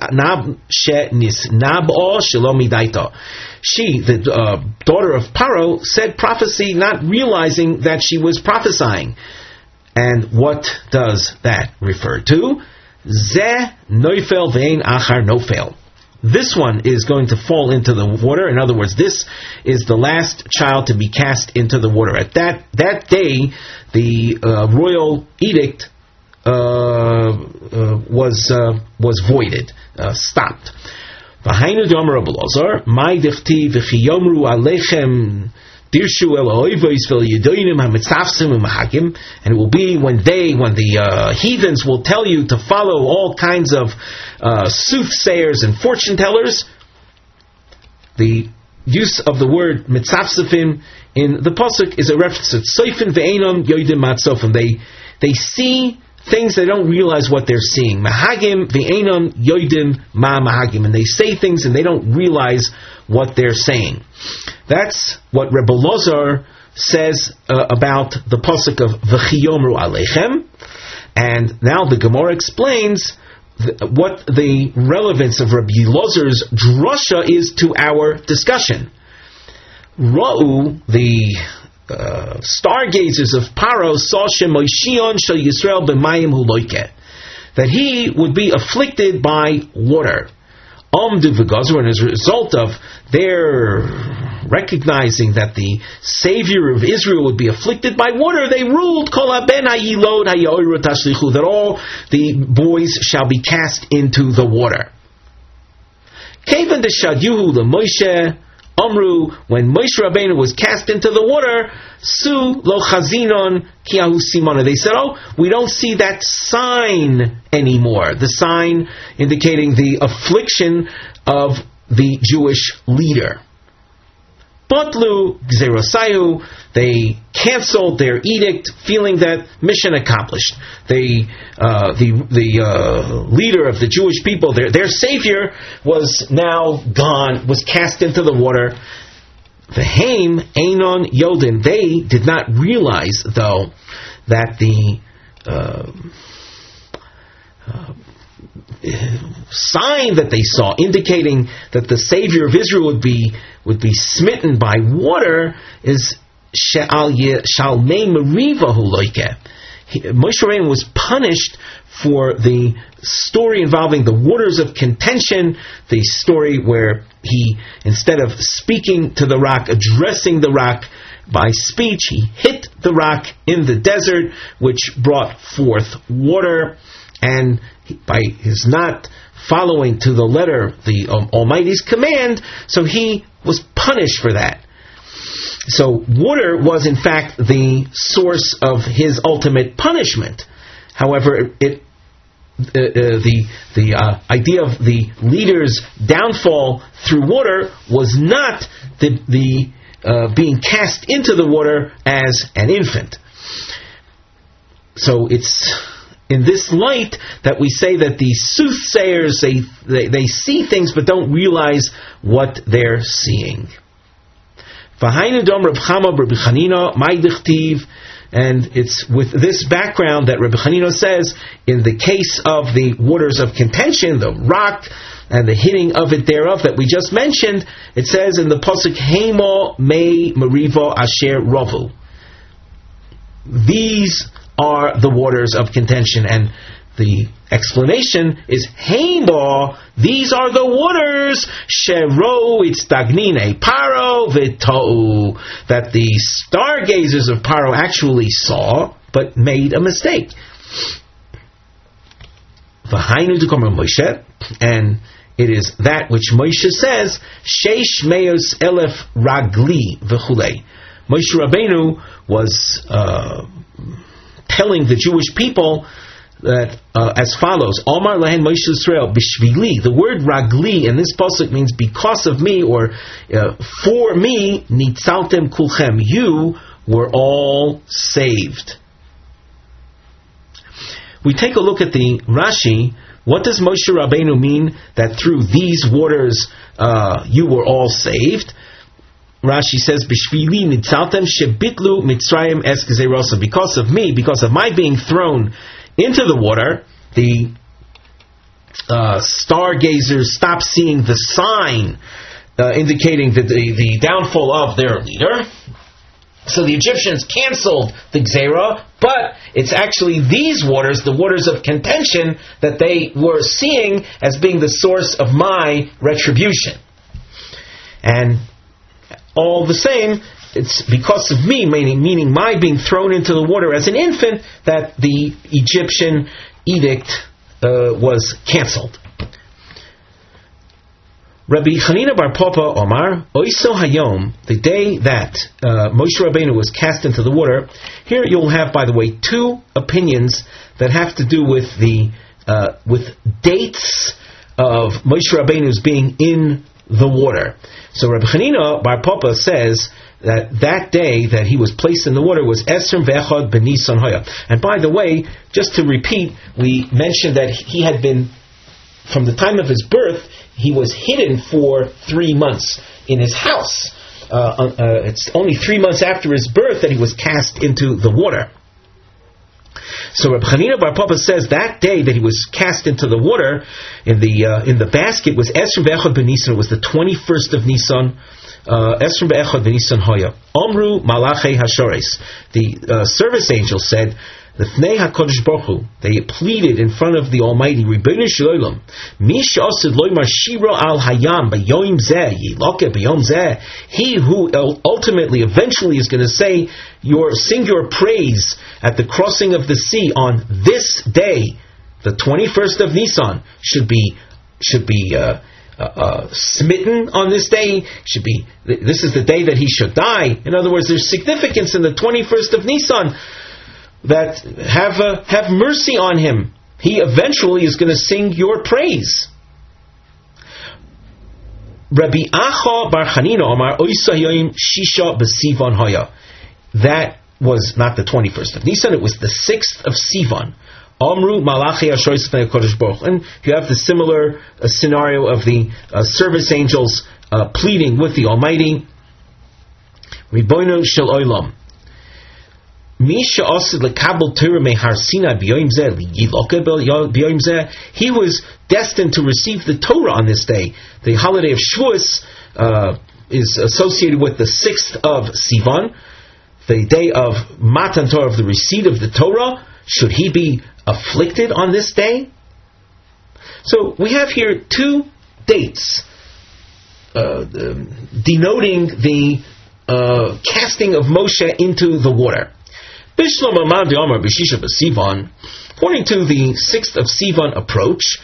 S1: shenisnabo shelo midaita. She, the uh, daughter of Paro, said prophecy, not realizing that she was prophesying. And what does that refer to? Zeh noifel ve'ein achar nofel. This one is going to fall into the water. In other words, this is the last child to be cast into the water. At that that day, the uh, royal edict uh, uh, was uh, was voided, uh, stopped. V'hainu d'omer Rabbi Elazar, my dichti v'chiyomru alechem dirshu el ha'oivos v'liyadoinim ha'mitzafsim u'mahakim, and it will be when they, when the uh, heathens will tell you to follow all kinds of uh, soothsayers and fortune tellers. The use of the word mitzafsifim in the pasuk is a reference to soifin ve'enom yoidim matzofim. They they see things they don't realize what they're seeing. Mahagim ve'enom yoidim ma mahagim, and they say things and they don't realize what they're saying. That's what Rebbe Elazar says uh, about the pasuk of v'chiyomru aleichem. And now the Gemara explains th- what the relevance of Rebbe Elazar's drasha is to our discussion. Ra'u, the uh, stargazers of Paro, saw Shemoishion shel Yisrael b'mayim huloike, that he would be afflicted by water. Omdu v'gazru, and as a result of their recognizing that the Savior of Israel would be afflicted by water, they ruled kol haben hayilod hayoru tashlichu, that all the boys shall be cast into the water. Kevan deshadyuhu leMoshe Amru, when Moshe Rabbeinu was cast into the water, Su lo chazinon kiahu simona. They said, oh, we don't see that sign anymore. The sign indicating the affliction of the Jewish leader. Batlu gzerosayu, they canceled their edict, feeling that mission accomplished. They, uh, the the uh, leader of the Jewish people, their their savior, was now gone, was cast into the water. V'heim einon yodin. They did not realize, though, that the uh, uh, sign that they saw, indicating that the Savior of Israel would be would be smitten by water, is she'al shalmei meriva huloike. Moshe Rabbeinu was punished for the story involving the waters of contention, the story where he, instead of speaking to the rock, addressing the rock by speech, he hit the rock in the desert, which brought forth water, and by his not following to the letter the um, Almighty's command, so he was punished for that. So water was in fact the source of his ultimate punishment. However, it uh, uh, the the uh, idea of the leader's downfall through water was not the the uh, being cast into the water as an infant. So it's in this light that we say that the soothsayers, they, they, they see things but don't realize what they're seeing. V'hainu dom Reb Chama Reb Chanina Ma'idechtiv. And it's with this background that Reb Chanina says, in the case of the waters of contention, the rock and the hitting of it thereof that we just mentioned, it says in the pasuk, Heimo Mei Meriva Asher Rovu. These are the waters of contention, and the explanation is Heimo, these are the waters Shero Itzdagnine Paro V'Tou, that the stargazers of Paro actually saw but made a mistake. V'hainu D'Komer Moshe, and it is that which Moshe says, Sheish Meos Elef Ragli V'Chulei. Moshe Rabbeinu was uh, telling the Jewish people that uh, as follows: Omar Lehen Moshe Yisrael Bishvili. The word Ragli in this pasuk means because of me, or uh, for me. Nitzaltem Kulchem. You were all saved. We take a look at the Rashi. What does Moshe Rabbeinu mean that through these waters uh, you were all saved? Rashi says, Bishvili nitzaltem shebitlu mitzrayim es gezeirosa. Because of me, because of my being thrown into the water, the uh, stargazers stopped seeing the sign uh, indicating the, the, the downfall of their leader. So the Egyptians canceled the Gzeira, but it's actually these waters, the waters of contention, that they were seeing as being the source of my retribution. And all the same, it's because of me, meaning, meaning my being thrown into the water as an infant, that the Egyptian edict uh, was canceled. Rabbi Chanina Bar Papa Omar, Oiso Hayom, the day that uh, Moshe Rabbeinu was cast into the water. Here you'll have, by the way, two opinions that have to do with the uh, with dates of Moshe Rabbeinu's being in the water. So Rabbi Chanina Bar Papa says that that day that he was placed in the water was Esrim Ve'echad B'Nisan Hoya. And by the way, just to repeat, we mentioned that he had been, from the time of his birth, he was hidden for three months in his house. Uh, uh, it's only three months after his birth that he was cast into the water. So Reb Chanina Bar Papa says that day that he was cast into the water in the uh, in the basket was Esrim Be'echad B'Nisan. It was the twenty-first of Nisan. Esrim Be'echad B'Nisan Hoya. Omru Malachei Hashores. The uh, service angel said, the Fnei HaKadosh Baruch Hu, they pleaded in front of the Almighty, Ribono Shel Olam, Mi she'asid loymar shira al hayam b'yom zeh, yiloke b'yom zeh. He who ultimately, eventually is going to say, your, sing your praise at the crossing of the sea on this day, the twenty-first of Nisan, should be, should be, uh, Uh, uh, smitten on this day, should be, this is the day that he should die. In other words, there's significance in the twenty-first of Nisan that have uh, have mercy on him. He eventually is going to sing your praise. Rabbi Acha Bar Chanina Omar Oisa Yoim Shisha B'Sivan Haya. That was not the twenty-first of Nisan, it was the sixth of Sivan. Amru Malachi Ashoris Fnei Kodesh Baruch. And you have the similar uh, scenario of the uh, service angels uh, pleading with the Almighty. Ribono Shel Olam. Mi she'asid lekabel Torah mehar Sinai b'yom zeh liyiloke b'yom zeh. He was destined to receive the Torah on this day. The holiday of Shavuos uh, is associated with the sixth of Sivan, the day of Matan Torah, of the receipt of the Torah. Should he be afflicted on this day? So we have here two dates uh, denoting the uh, casting of Moshe into the water. According to the sixth of Sivan approach,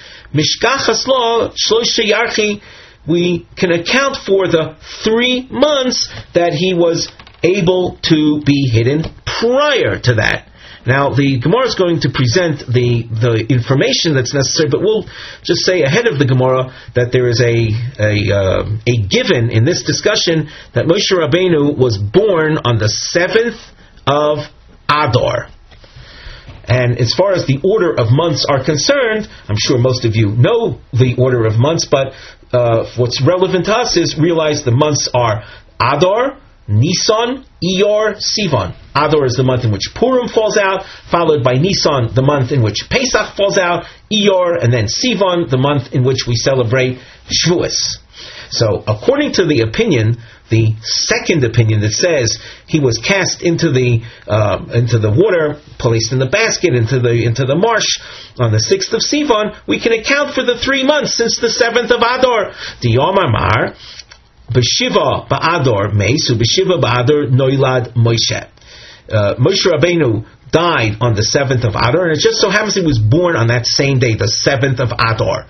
S1: we can account for the three months that he was able to be hidden prior to that. Now, the Gemara is going to present the, the information that's necessary, but we'll just say ahead of the Gemara that there is a a, uh, a given in this discussion that Moshe Rabbeinu was born on the seventh of Adar. And as far as the order of months are concerned, I'm sure most of you know the order of months, but uh, what's relevant to us is realize the months are Adar, Nisan, Iyar, Sivan. Adar is the month in which Purim falls out, followed by Nisan, the month in which Pesach falls out, Iyar, and then Sivan, the month in which we celebrate Shavuos. So, according to the opinion, the second opinion that says he was cast into the uh, into the water, placed in the basket, into the into the marsh on the sixth of Sivan, we can account for the three months since the seventh of Adar. The Yom Amar, B'Shiva Ba'adar Meis, B'Shiva Ba'adar Noilad Moshe. Uh, Moshe Rabbeinu died on the seventh of Adar, and it just so happens he was born on that same day, the seventh of Adar.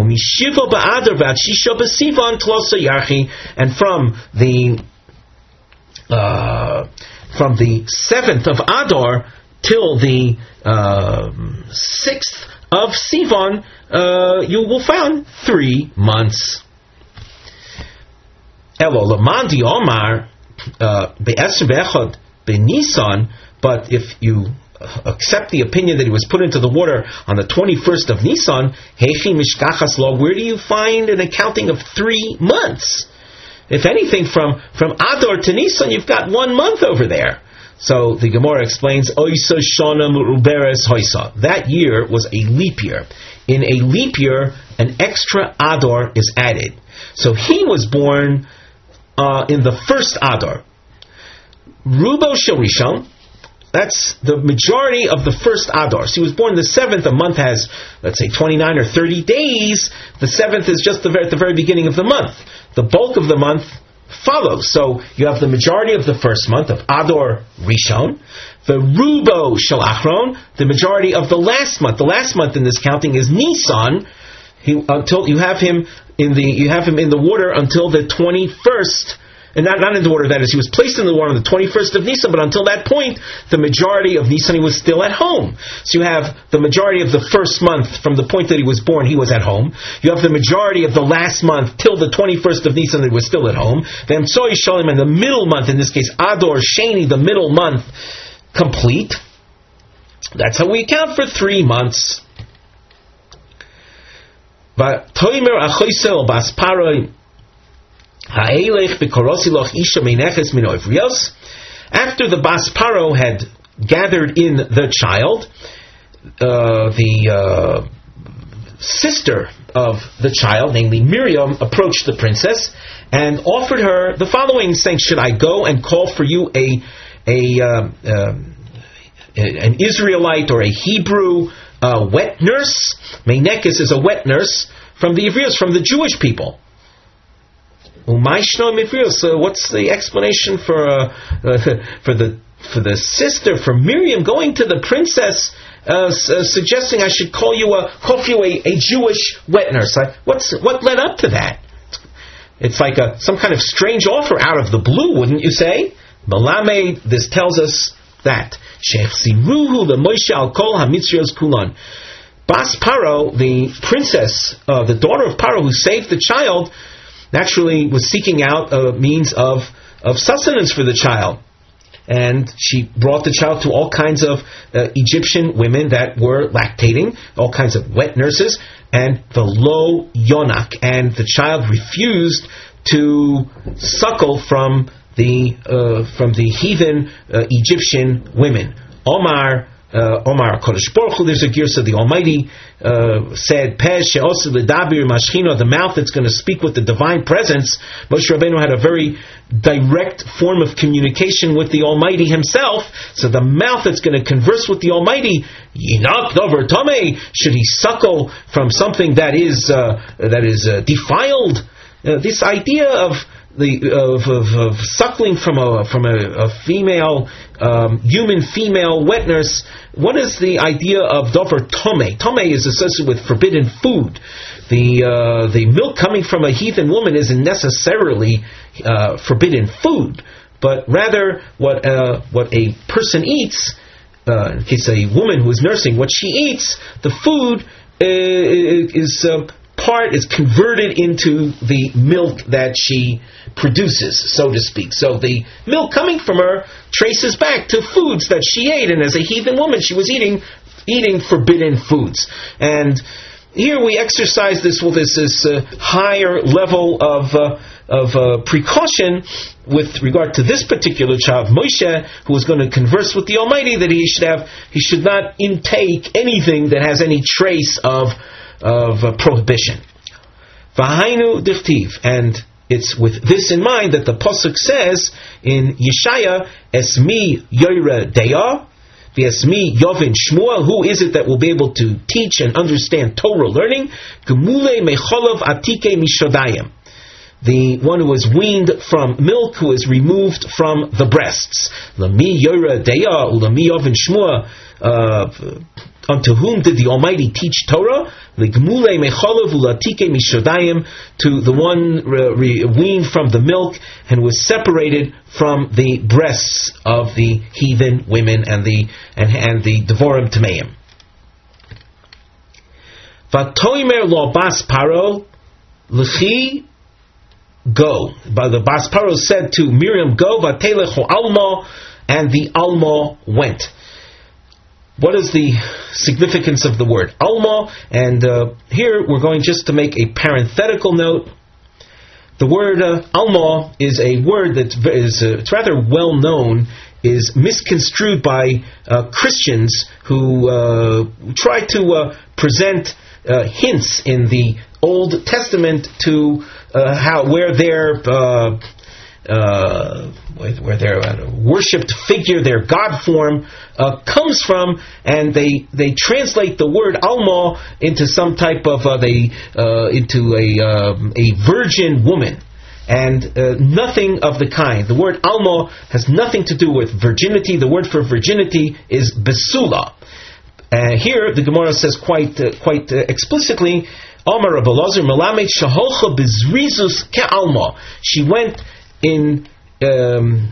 S1: And from the uh, from the seventh of Adar till the uh, sixth of Sivan, uh, you will find three months. Elo lamandi Omar be'esr ve'echad be'Nisan. But if you accept the opinion that he was put into the water on the twenty-first of Nisan, Heichi Mishkachas Lo, where do you find an accounting of three months? If anything, from, from Adar to Nisan, you've got one month over there. So the Gemara explains, Oisa Shana Muruberes Hoisa. That year was a leap year. In a leap year, an extra Adar is added. So he was born uh, in the first Adar. Rubo Shorishon, that's the majority of the first Adar. So he was born the seventh. A month has, let's say, twenty-nine or thirty days. The seventh is just the very, at the very beginning of the month. The bulk of the month follows. So you have the majority of the first month of Adar Rishon. The Rubo Shel Achron, the majority of the last month. The last month in this counting is Nisan. He, until you have him in the you have him in the water until the twenty-first. And not, not in the water, that is, he was placed in the water on the twenty-first of Nisan, but until that point, the majority of Nisan, he was still at home. So you have the majority of the first month, from the point that he was born, he was at home. You have the majority of the last month, till the twenty-first of Nisan, that he was still at home. Then Tzoi Shalom, and the middle month, in this case, Adar Sheni, the middle month, complete. That's how we account for three months. But Toimer Achoisel Bas Paroi, after the Bas Paro had gathered in the child, uh, the uh, sister of the child, namely Miriam, approached the princess and offered her the following, saying, should I go and call for you a, a uh, uh, an Israelite or a Hebrew uh, wet nurse? Meinekes is a wet nurse from the Hebrews, from the Jewish people. So what's the explanation for uh, uh, for the for the sister, for Miriam, going to the princess, uh, uh, suggesting I should call you a call for you a, a Jewish wet nurse? I, what's what led up to that? It's like a some kind of strange offer out of the blue, wouldn't you say? Malame, this tells us that Shechsiruhu the Moshe al Kol Hamitzrios Kulon. Bas Paro, the princess, uh, the daughter of Paro, who saved the child, naturally was seeking out a means of, of sustenance for the child. And she brought the child to all kinds of uh, Egyptian women that were lactating, all kinds of wet nurses, and the Lo Yonak. And the child refused to suckle from the uh, from the heathen uh, Egyptian women. Omar Uh, Omar Kodesh Baruch Hu, there's a girsa, the Almighty uh, said, Pez she'osa l'dabir mashchina, the mouth that's going to speak with the divine presence. Moshe Rabbeinu had a very direct form of communication with the Almighty himself, so the mouth that's going to converse with the Almighty, Yinak Dover Tomei, should he suckle from something that is uh, that is uh, defiled? Uh, this idea of The, of, of, of suckling from a from a, a female um, human female wet nurse. What is the idea of dover tome? Tome is associated with forbidden food. The uh, the milk coming from a heathen woman isn't necessarily uh, forbidden food, but rather what uh, what a person eats. Uh, in case a woman who is nursing, what she eats, the food uh, is. Uh, part is converted into the milk that she produces, so to speak. So the milk coming from her traces back to foods that she ate, and as a heathen woman, she was eating eating forbidden foods. And here we exercise this with this, this uh, higher level of uh, of uh, precaution with regard to this particular child, Moshe, who was going to converse with the Almighty, that he should have he should not intake anything that has any trace of of uh, prohibition. V'hainu dichtiv, and it's with this in mind that the pasuk says in Yeshaya, Esmi Yoira Deya, V'esmi Yovin Shmuel, who is it that will be able to teach and understand Torah learning? Gemule Mecholav Atike Mishodayim, the one who is weaned from milk, who is removed from the breasts. Lami Yoira Deya, Ulami Yovin Shmuel, uh, unto whom did the Almighty teach Torah? L'gmulei mecholav ulatike mishodayim, to the one re- re- weaned from the milk and was separated from the breasts of the heathen women and the and, and the devorim tameim. Vatoimer lo bas paro l'chi, go. But the bas paro said to Miriam, go. Vatelech ho alma, and the alma went. What is the significance of the word alma? And uh, here we're going just to make a parenthetical note. The word uh, alma is a word that is uh, it's rather well known, is misconstrued by uh, Christians who uh, try to uh, present uh, hints in the Old Testament to uh, how where their uh, Uh, where their uh, worshipped figure, their god form, uh, comes from, and they they translate the word alma into some type of uh, they uh, into a um, a virgin woman, and uh, nothing of the kind. The word alma has nothing to do with virginity. The word for virginity is besula. Uh, here the Gemara says quite uh, quite uh, explicitly, Amar Rabbi Elazar Melamed Shaholcha Bizrizus Ke'alma. She went in um,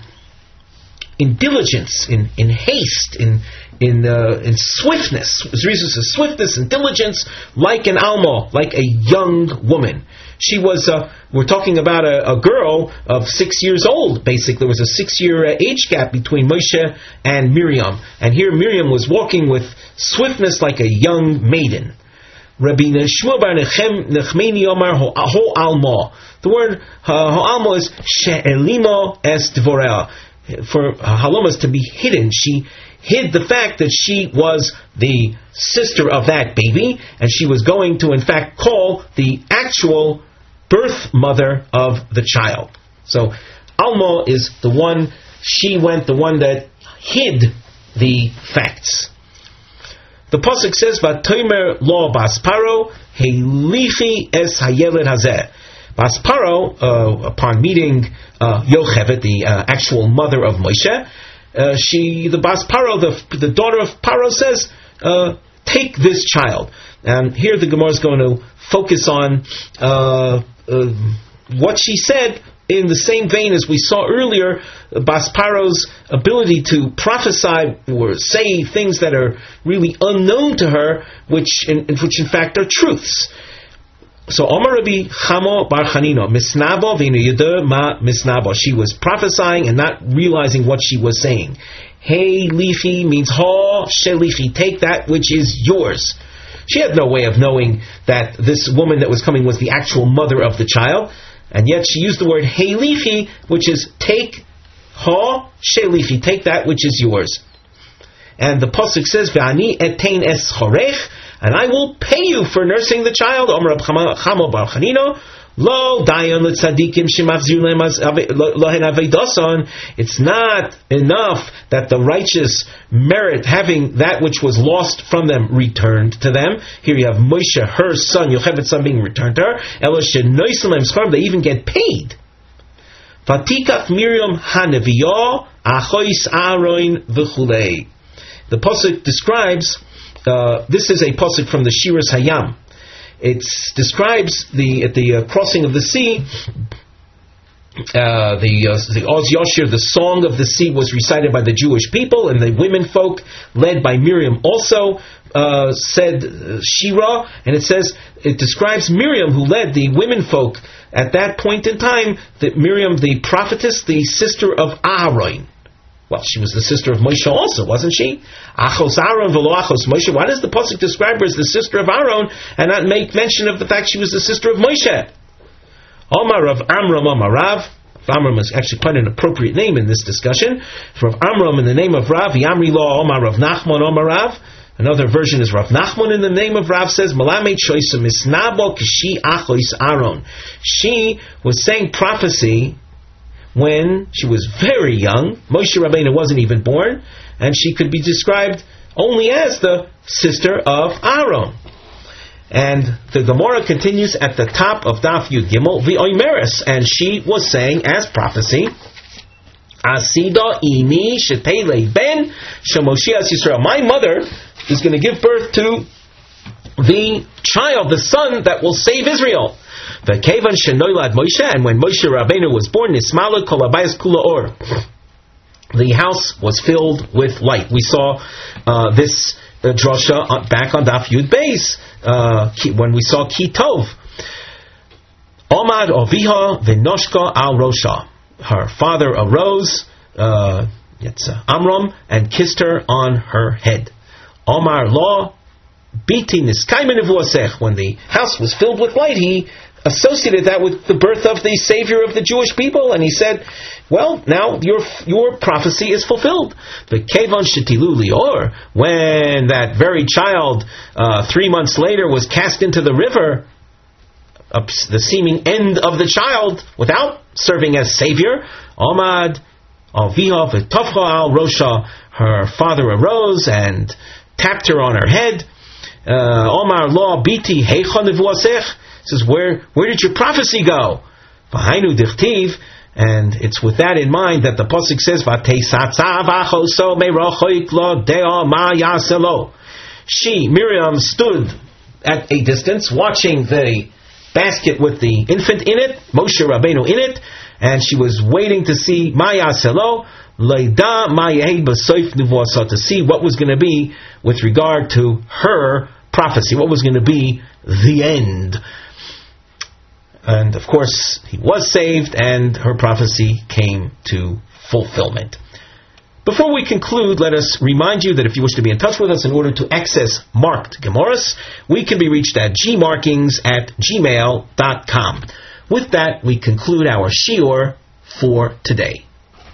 S1: in diligence, in, in haste, in in uh, in swiftness. Zrizus is swiftness and diligence, like an alma, like a young woman. She was. Uh, we're talking about a, a girl of six years old. Basically, there was a six-year uh, age gap between Moshe and Miriam, and here Miriam was walking with swiftness like a young maiden. Rabbi Shmuel bar Nechmeni Omar ho alma. The word ho alma is she'elimo es dvorea. For haloma to be hidden. She hid the fact that she was the sister of that baby, and she was going to, in fact, call the actual birth mother of the child. So alma is the one. She went, the one that hid the facts. The pasuk says, "Vatomer lo basparo heilifi es hayeled hazeh." Basparo, uh, upon meeting uh, Yocheved, the uh, actual mother of Moshe, uh, she, the Basparo, the the daughter of Paro, says, uh, "Take this child." And here the Gemara is going to focus on uh, uh, what she said. In the same vein as we saw earlier, Basparo's ability to prophesy or say things that are really unknown to her, which in, which in fact are truths. So, Omar Rabbi Chamo bar Chanino, misnabo v'inu ma misnabo. She was prophesying and not realizing what she was saying. Hey Lifi means ha shelifi, take that which is yours. She had no way of knowing that this woman that was coming was the actual mother of the child. And yet she used the word heilifi, which is take ha shelifi, take that which is yours. And the pasuk says, "Ve'ani etein es chorech," and I will pay you for nursing the child. Omar Chamo bar Chanino, lo dayan letzadikim shemachzir lohen avedason. It's not enough that the righteous merit having that which was lost from them returned to them. Here you have Moshe, her son, Yocheved's son, being returned to her. They even get paid. Vatikach Miriam haneviyah achois Aaron v'chulei. The pasuk describes. Uh, this is a pasuk from the Shiras Hayam. It describes the at the uh, crossing of the sea. Uh, the uh, the Oz Yashir, the song of the sea, was recited by the Jewish people, and the women folk, led by Miriam, also uh, said uh, Shira, and it says it describes Miriam, who led the women folk at that point in time. That Miriam, the prophetess, the sister of Aaron. Well, she was the sister of Moshe also, wasn't she? Achos Aaron v'lo achos Moshe. Why does the pasuk describe her as the sister of Aaron and not make mention of the fact she was the sister of Moshe? Omar of Amram Omar Rav. Amram is actually quite an appropriate name in this discussion. For Amram in the name of Rav, Yamri Lo Omar Rav Nachman Omar Rav. Another version is Rav Nachman in the name of Rav says, Malamed Shoisa Misnabo Kishi Achois Aaron. She was saying prophecy when she was very young. Moshe Rabbeinu wasn't even born, and she could be described only as the sister of Aaron. And the Gemara continues at the top of Daf Yud Gimel, V'oimeres, and she was saying as prophecy, Asida imi shetele ben shemoshias Yisrael. My mother is going to give birth to the child, the son that will save Israel. The kevan shenoilad Moshe, and when Moshe Rabbeinu was born, nismala kol habayis kula or. The house was filled with light. We saw uh, this uh, drasha uh, back on Daf Yud Beis uh, when we saw Ki Tov. Omad Oviha v'noshka al Rosha. Her father arose, uh, it's uh, Amram, and kissed her on her head. Omar Law, Biti Niskaimen Nevuasech. When the house was filled with light, he associated that with the birth of the Savior of the Jewish people, and he said, well, now your your prophecy is fulfilled. The Kevan Shetilu Lior, when that very child, uh, three months later, was cast into the river, uh, the seeming end of the child, without serving as Savior, Omad Aviha v'Tafcha al Rosha, her father arose and tapped her on her head. Uh, Omar Law Biti Heicha Nevuasech, says, where where did your prophecy go? V'hainu dichtiv, and it's with that in mind that the pasuk says, V'teisatzav achoso merochoik lo deo ma yaselo. She, Miriam, stood at a distance watching the basket with the infant in it, Moshe Rabbeinu in it, and she was waiting to see Maya Selo, Leida Mayahi Basoif Nivuasa, to see what was going to be with regard to her prophecy, what was going to be the end. And of course, he was saved, and her prophecy came to fulfillment. Before we conclude, let us remind you that if you wish to be in touch with us in order to access marked Gemaras, we can be reached at gmarkings at gmail dot com. With that, we conclude our shiur for today.